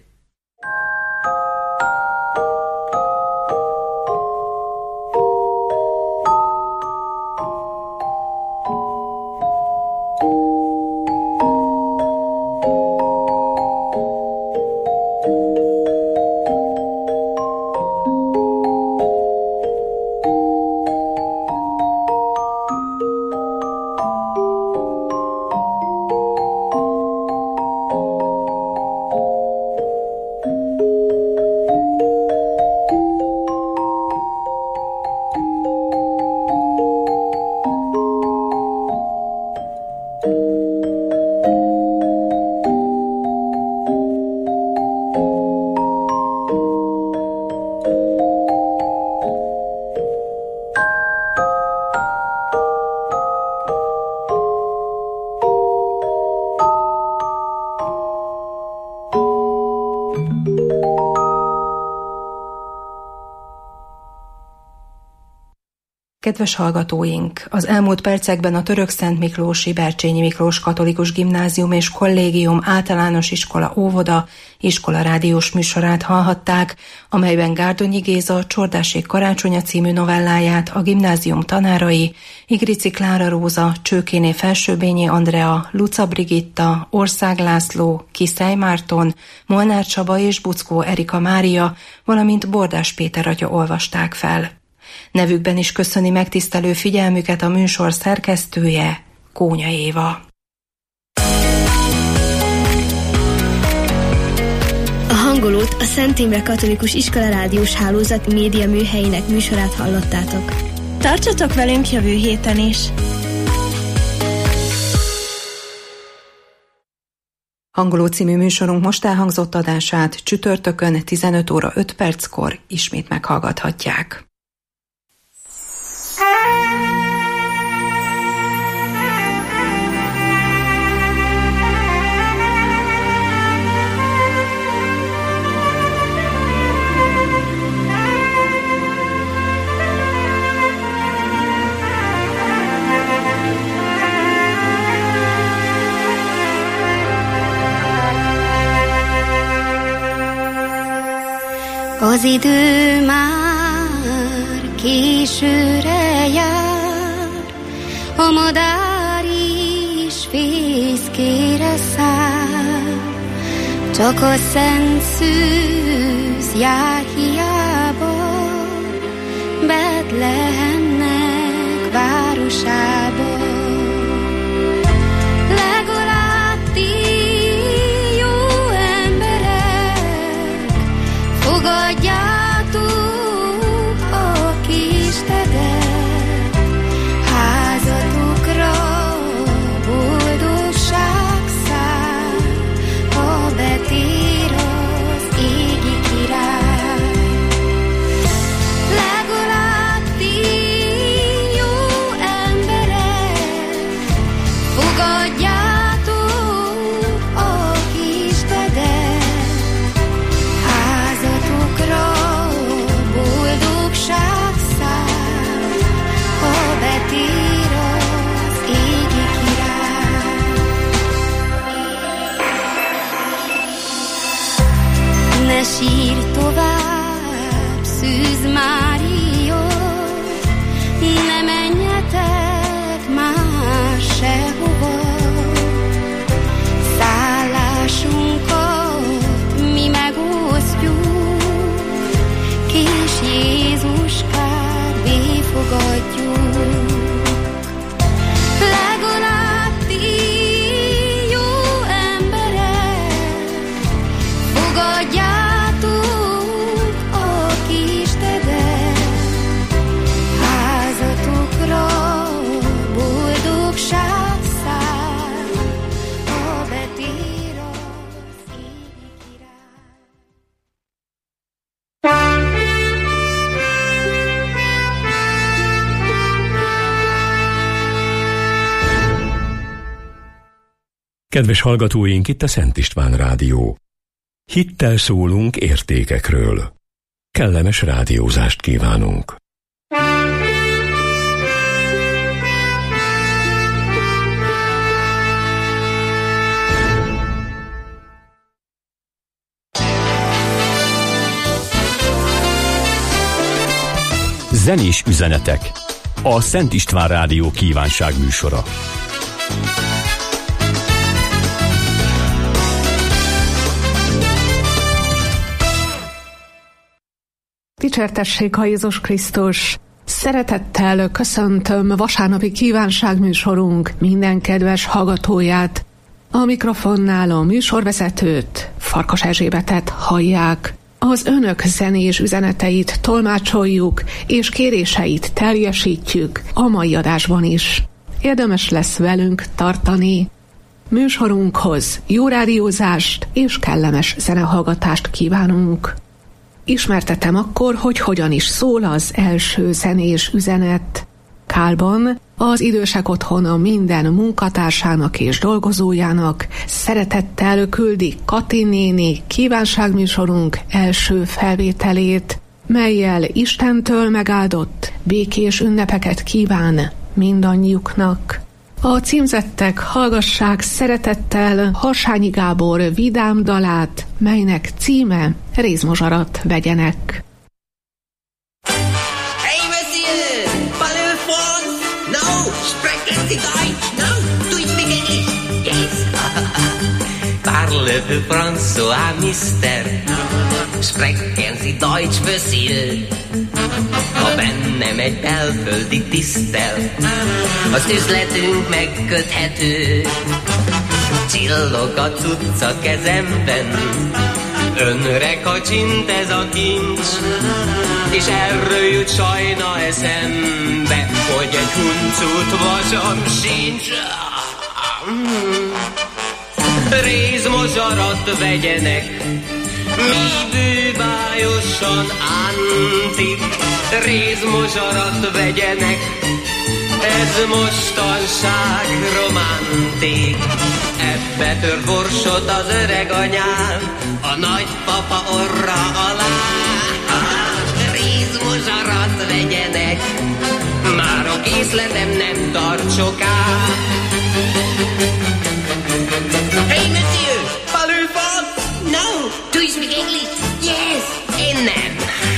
Kedves hallgatóink! Az elmúlt percekben a Törökszent Miklósi Bercsényi Miklós Katolikus Gimnázium és Kollégium általános iskola óvoda iskola rádiós műsorát hallhatták, amelyben Gárdonyi Géza Csordásék karácsonya című novelláját a gimnázium tanárai Igrici Klára Róza, Csőkéné Felsőbényi Andrea, Luca Brigitta, Ország László, Kiszely Márton, Molnár Csaba és Buckó Erika Mária, valamint Bordás Péter atya olvasták fel. Nevükben is köszöni megtisztelő figyelmüket a műsor szerkesztője, Kónya Éva. A hangolót a Szent Imre Katolikus Iskola Rádiós Hálózat média műhelyének műsorát hallottátok. Tartsatok velünk jövő héten is! Hangoló című műsorunk most elhangzott adását csütörtökön 15 óra 5 perckor ismét meghallgathatják. Az idő már későre jár, a madár is fészkére száll, csak a szent szűz jár hiába Betlehemnek városába. Legalább ti jó emberek, fogadjátok a kistedet, házatokra boldogság száll, ha betér az égi király. Legalább ti jó emberek, fogadjátok a kistedet, házatokra boldogság száll, ha betér az égi király. Ne sírj tovább, Szűz Mária, ne menjetek már sehova, szállásunkat mi megosztjuk, kis Jézuskát befogadjuk. Legalább ti jó emberek, fogadjátok a kistedet, házatokra boldogság száll, ha betér az égi király. Kedves hallgatóink, itt a Szent István Rádió. Hittel szólunk értékekről. Kellemes rádiózást kívánunk. Zenés üzenetek. A Szent István Rádió kívánságműsora. Dicsértessék a Jézus Krisztus! Szeretettel köszöntöm vasárnapi kívánságműsorunk minden kedves hallgatóját. A mikrofonnál a műsorvezetőt, Farkas Erzsébetet hallják. Az önök zenés üzeneteit tolmácsoljuk, és kéréseit teljesítjük a mai adásban is. Érdemes lesz velünk tartani. Műsorunkhoz jó rádiózást és kellemes zenehallgatást kívánunk. Ismertetem akkor, hogy hogyan is szól az első zenés üzenet. Kálban az idősek otthona minden munkatársának és dolgozójának szeretettel küldi Kati néni kívánságműsorunk első felvételét, mellyel Istentől megáldott, békés ünnepeket kíván mindannyiuknak. A címzettek hallgassák szeretettel Harsányi Gábor vidám dalát, melynek címe Rézmozsarat vegyenek. Parle François, Mister, sprechen Sie Deutsch für Sie? Ha bennem egy belföldi tisztel, az üzletünk megköthető. Csillog a cucca kezemben, önre kacsint ez a kincs, és erről jut sajna eszembe, hogy egy huncut vasam sincs. Rézmozsarat vegyenek, mi bűbájosan antik. Rézmozsarat vegyenek, ez mostanság romantik. Ebbe tör borsot az öreg anyám, a nagypapa orra alá. Rézmozsarat vegyenek, már a készletem nem tart soká. Hey, monsieur! Parlez France? No! Do you speak English? Yes! Én nem!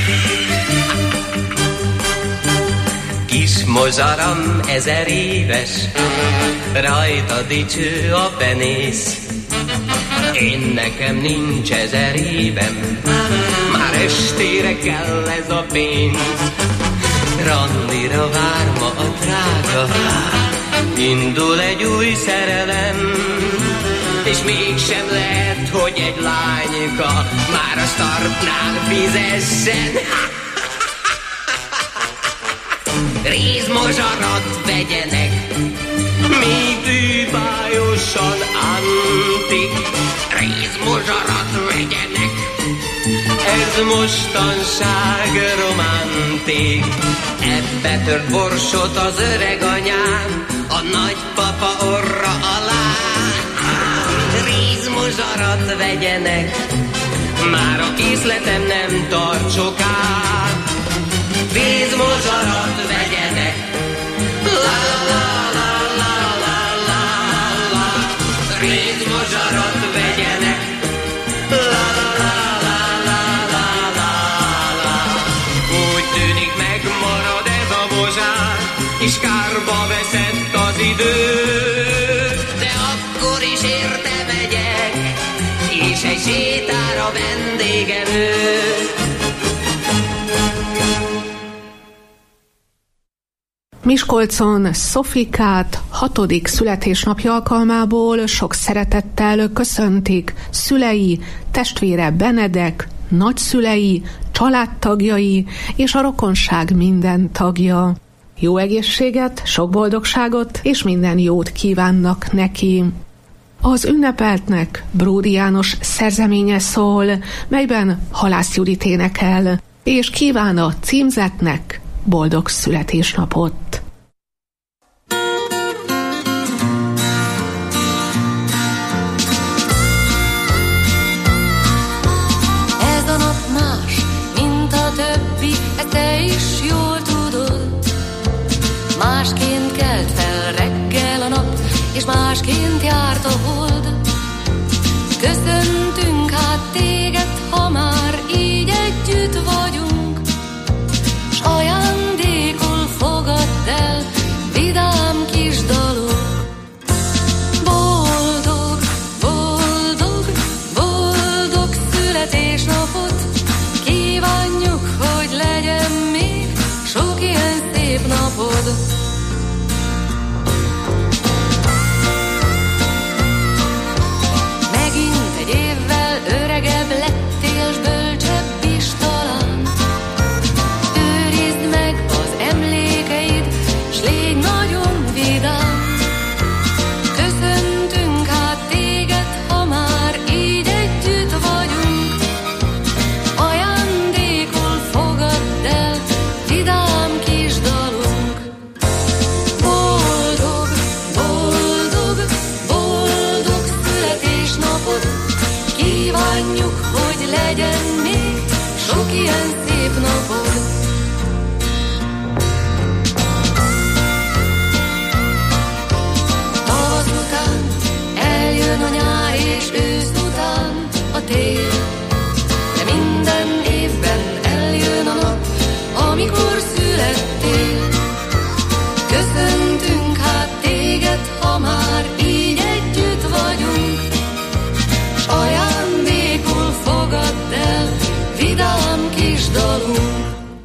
Kis mozaram 1000 éves, rajta dicső a penész. Én nekem nincs 1000 évem, már estére kell ez a pénz. Randira vár ma a drága, indul egy új szerelem, és mégsem lehet, hogy egy lányka már a startnál fizessen. Rézmozsarat vegyenek, mi bűbájosan antik. Rézmozsarat vegyenek, ez mostanság romantik. Ebbe tört borsot az öreg anyám, a nagypapa orra alá. Rézmozsarat vegyenek, már a készletem nem tart soká. Rézmozsarat vegyenek, la la la la la la la. Rézmozsarat vegyenek, la la la la la la la la. Úgy tűnik megmarad ez a bozsár, és kárba veszett az idő. De akkor is érte megyek, és egy sétára vendégem ő. Miskolcon Szofikát 6. születésnapja alkalmából sok szeretettel köszöntik szülei, testvére Benedek, nagyszülei, családtagjai és a rokonság minden tagja. Jó egészséget, sok boldogságot és minden jót kívánnak neki. Az ünnepeltnek Bródi János szerzeménye szól, melyben Halász Judit énekel, és kíván a címzettnek boldog születésnapot. és másként járt a hold. Köszöntünk hát téged, ha már így együtt vagyunk, s ajándékul fogadd el vidám kis dalok. Boldog, boldog, boldog születésnapot kívánjuk, hogy legyen még sok ilyen szép napod. Öregebb lettél, s bölcsebb is talán. Őrizd meg az emlékeid, s légy nagyon vidám. Köszöntünk hát téged, ha már így együtt vagyunk, ajándékul fogadd el vidám kis dalunk. Boldog, boldog, boldog születésnapod kívánjuk, hogy legyen még sok ilyen szép napod. Tavasz után eljön a nyár, és ősz után a tél, de minden évben eljön a nap, amikor születtél. Köszöntünk hát téged, ha már így együtt vagyunk, s ajándékul fogadd el vidám kis dalunk.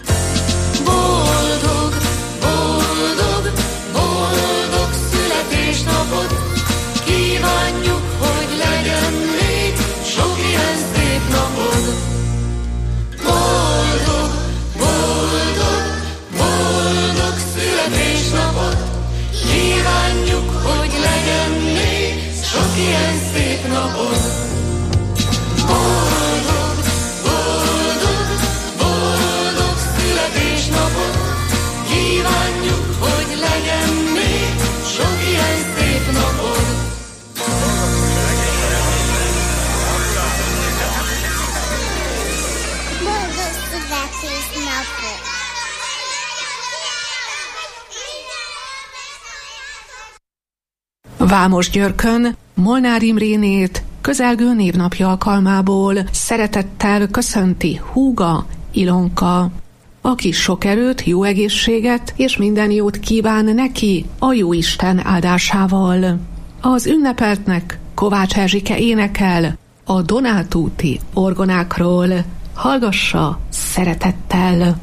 Boldog, boldog, boldog születésnapot kívánjuk, hogy legyen még sok ilyen szép napod. Boldog, boldog, boldog születésnapot kívánjuk, hogy legyen még sok ilyen szép napod. Boldog, boldog, boldog születésnapot kívánjuk, hogy legyen még sok ilyen szép napod. Boldog születésnapot! Vámosgyörkön Molnár Imrénét közelgő névnapja alkalmából szeretettel köszönti húga, Ilonka, aki sok erőt, jó egészséget és minden jót kíván neki a Jóisten áldásával. Az ünnepeltnek Kovács Erzsike énekel a Donátúti orgonákról. Hallgassa szeretettel!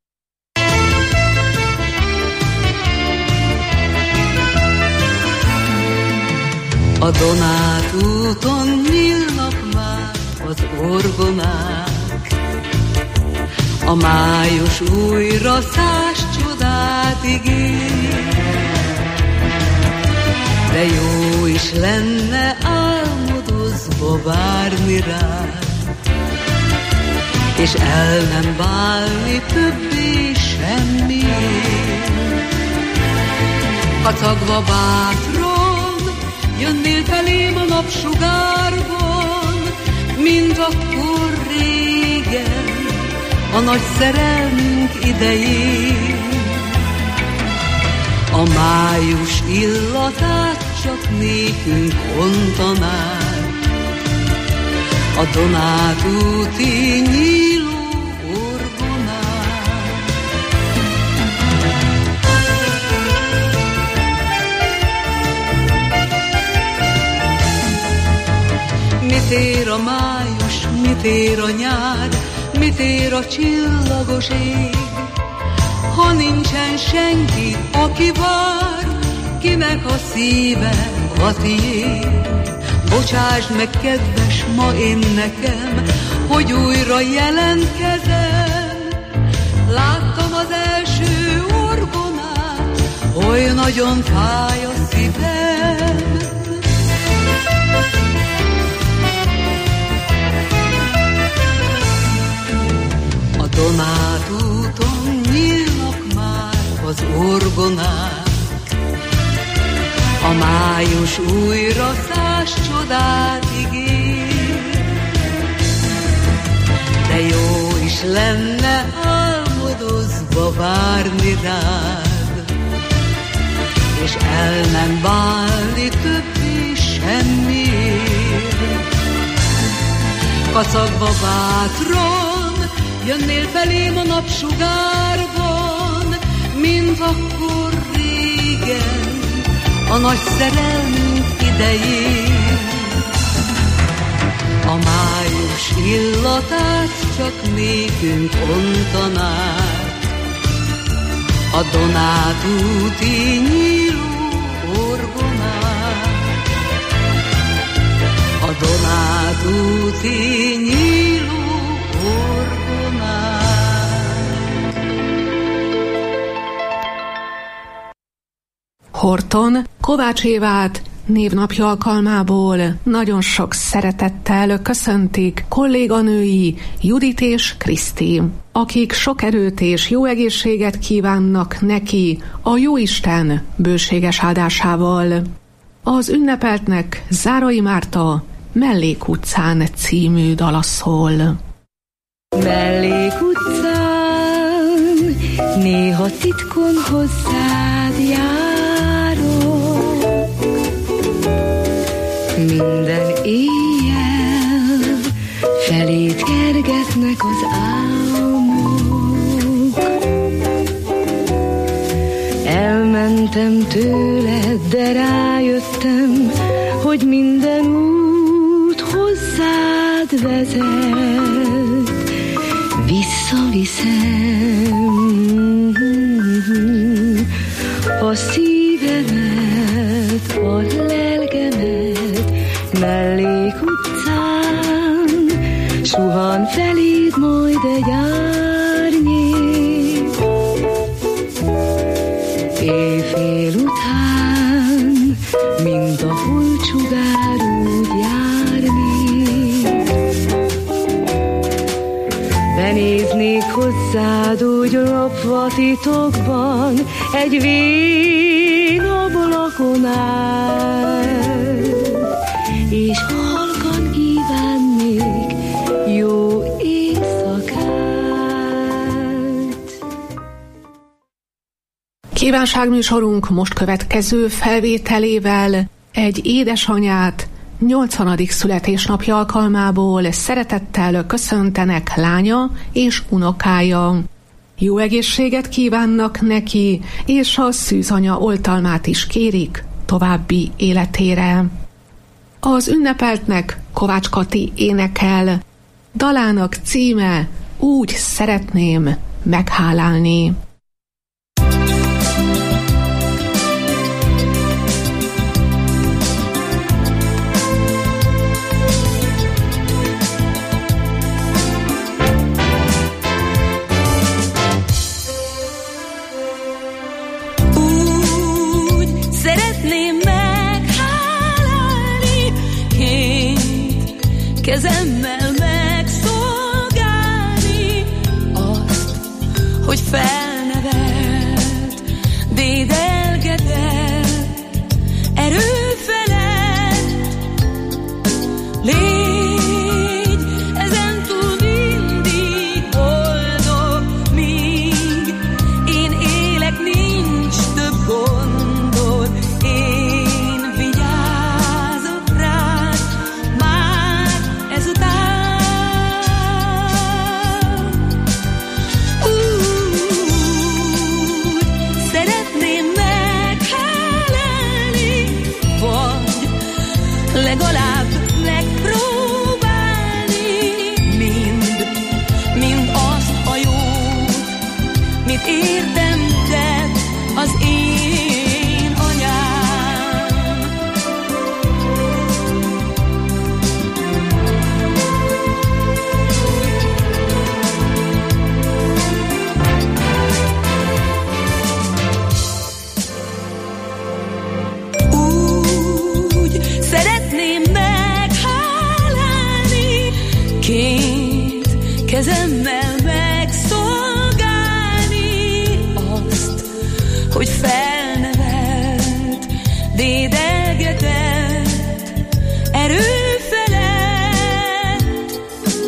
A Donátúton nyílnak már az orgonák, a május újra száz csodát ígér. De jó is lenne álmodozva várni rád, és el nem válni többé semmiért. Kacagva bátran jönnél felém a napsugárban, mint akkor régen, a nagy szerelmünk idején. A május illatát csak nékünk hontanád, a Donátúti nyíló orgonát. Mit ér a május, mit ér a nyár, mit ér a csillagos ég, ha nincsen senki, aki vár, kinek a szíve a tiéd. Bocsásd meg, kedves, ma én nekem, hogy újra jelentkezem. Láttam az első orgonát, oly nagyon fáj a szívem. A Donátúton nyílnak már az orgonák, a május újra száz csodát ígér. De jó is lenne álmodozva várni rád, és el nem válni többé semmiért. Kacagva bátran jönnél felém a napsugárban, mint akkor régen, a nagy szerelmünk idején. A május illatát csak nékünk ontanák a Donát úti nyíló orgonák. A Donát úti nyíló orgonák. Horton Kovács Évát névnapja alkalmából nagyon sok szeretettel köszöntik kolléganői Judit és Kriszti, akik sok erőt és jó egészséget kívánnak neki a Jóisten bőséges áldásával. Az ünnepeltnek Zárai Márta Mellékutcán című dala szól. Mellékutcán néha titkon hozzád járok, minden éjjel felét kergetnek az álmok. Elmentem tőled, de rájöttem, hogy minden út hozzád vezet. Visszaviszem a szívemet, a lelkemet, mellékutcán suhan feléd majd egy árnyék. Éjfél után, mint a holtsugár úgy jár még. Benéznék hozzád úgy lopva titokban, egy vén ablakon áll, és halkan kívánnék jó éjszakát. Kívánságműsorunk most következő felvételével egy édesanyát 80. születésnapja alkalmából szeretettel köszöntenek lánya és unokája. Jó egészséget kívánnak neki, és a szűzanya oltalmát is kérik további életére. Az ünnepeltnek Kovács Kati énekel, dalának címe Úgy szeretném meghálálni. Kezemmel megszolgálni azt, hogy felnevelt, dédelgetett, erő felett. Légy ezentúl mindig boldog, míg én élek, nincs több gondod. Én vigyázok rád, már ezután. Szeretném meghálálni, vagy legalább megpróbálni mind azt a jót, mit értem tett az én anyám. Úgy szeretném meghálálni, két kezemmel megszolgálni azt, hogy felnevelt, dédelgetett, erő felett.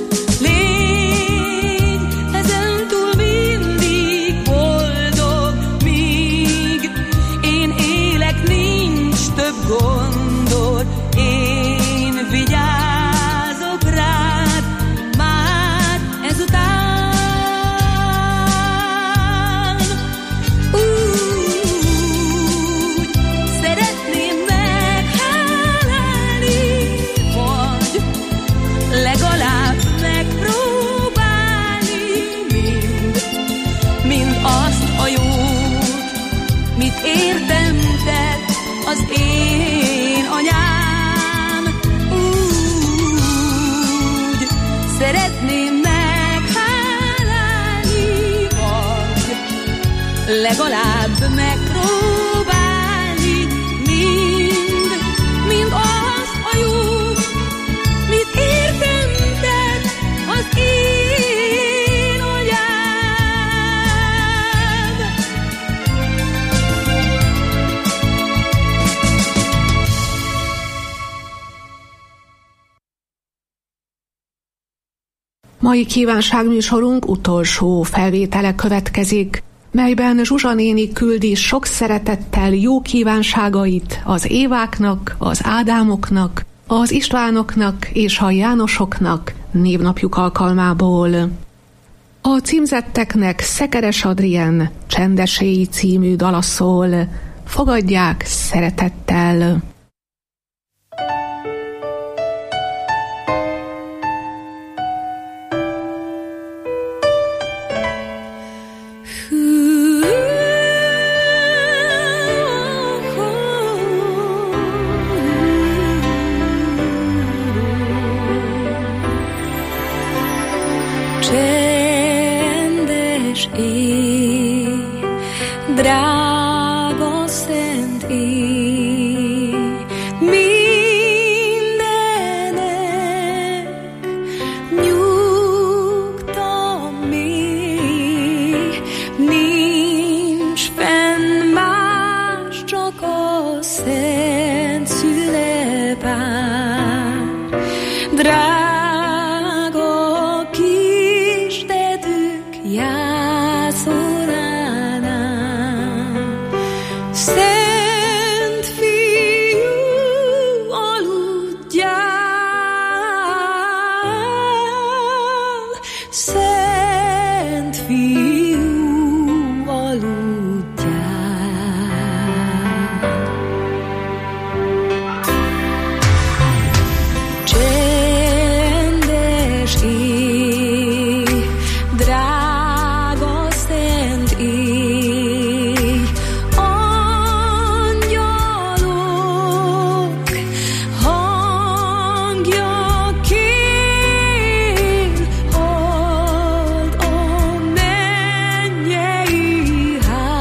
Légy ezentúl mindig boldog, míg én élek, értem tett az én anyám. Úgy szeretném meghálálni, vagy legalább megpróbálni mind az a jó, mit értem tett az én anyám. Mai kívánságműsorunk utolsó felvétele következik, melyben Zsuzsa néni küldi sok szeretettel jó kívánságait az Éváknak, az Ádámoknak, az Istvánoknak és a Jánosoknak névnapjuk alkalmából. A címzetteknek Szekeres Adrien Csendeséi című dala szól. Fogadják szeretettel! Csendes éj, drága szent éj, mindenek nyugta mély, nincs fenn más, csak a szent szülepár. Drága kis tetők jászolánál, Szent Fiú aludjál, Szent Fiú aludjál. Csendes éj, drága szent éj, angyalok hangja kél, halld a mennyei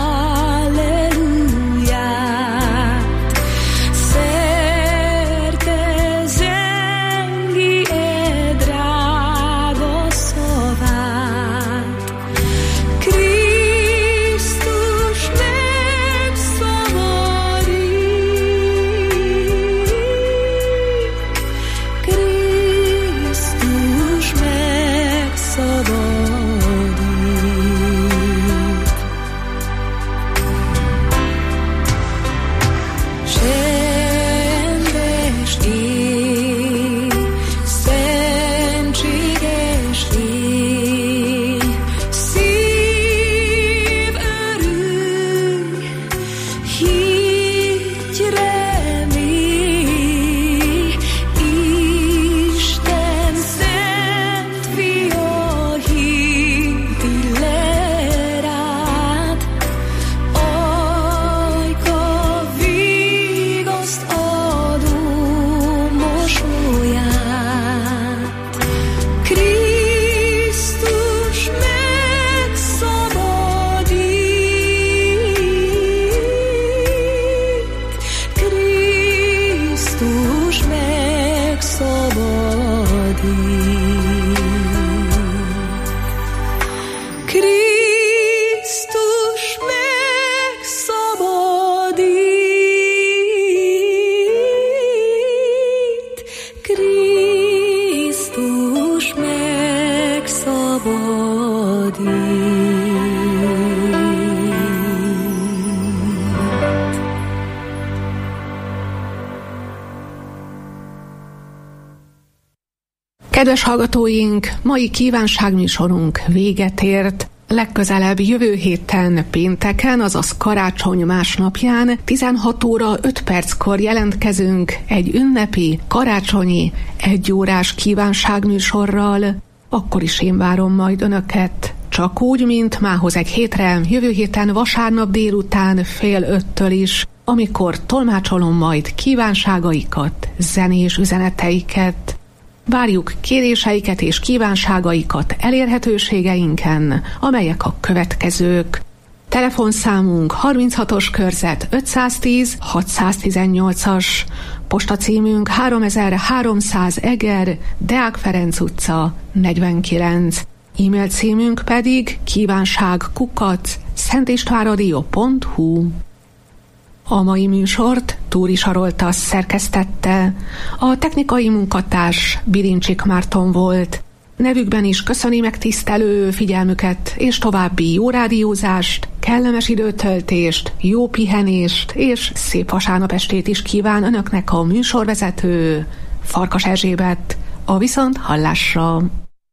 halleluját. Szerte zengi e drága szavát. Krisztus megszabadít, Krisztus megszabadít. Csendes éj, szentséges éj, szív örülj, higgy remély, Isten szent fia hit ille rád, ajka vigaszt adó mosolyát. Krisztus megszabadít, Krisztus megszabadít, Krisztus megszabadít, Krisztus megszabadít. Kedves hallgatóink, mai kívánságműsorunk véget ért. Legközelebb jövő héten pénteken, azaz karácsony másnapján 16 óra 5 perckor jelentkezünk egy ünnepi, karácsonyi, 1 órás kívánságműsorral. Akkor is én várom majd Önöket. csak úgy, mint mához egy hétre, jövő héten vasárnap délután 4:30 is, amikor tolmácsolom majd kívánságaikat, zenés üzeneteiket. Várjuk kéréseiket és kívánságaikat elérhetőségeinken, amelyek a következők. Telefonszámunk 36-os körzet 510 618-as, postacímünk 3300 Eger, Deák Ferenc utca 49, e-mail címünk pedig kívánság@szentistvánradio.hu. A mai műsort Túri Sarolta szerkesztette, a technikai munkatárs Bilincsik Márton volt. Nevükben is köszöni megtisztelő figyelmüket, és további jó rádiózást, kellemes időtöltést, jó pihenést, és szép vasárnap estét is kíván önöknek a műsorvezető Farkas Erzsébet. A viszont hallásra!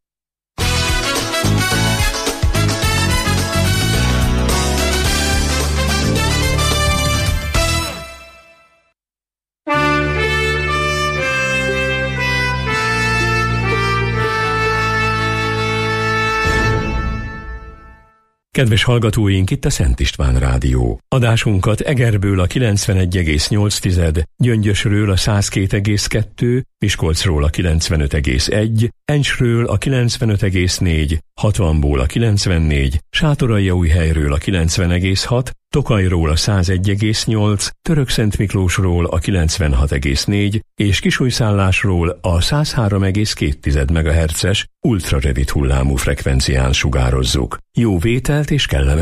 Kedves hallgatóink, itt a Szent István Rádió. Adásunkat Egerből a 91,8, Gyöngyösről a 102,2, Miskolcról a 95,1, Encsről a 95,4, Hatvanból a 94, Sátoraljaújhelyről a 90,6, Tokajról a 101,8, Törökszentmiklósról a 96,4 és Kisújszállásról a 103,2 MHz-es ultrarövid hullámú frekvencián sugározzuk. Jó vételt és kellemes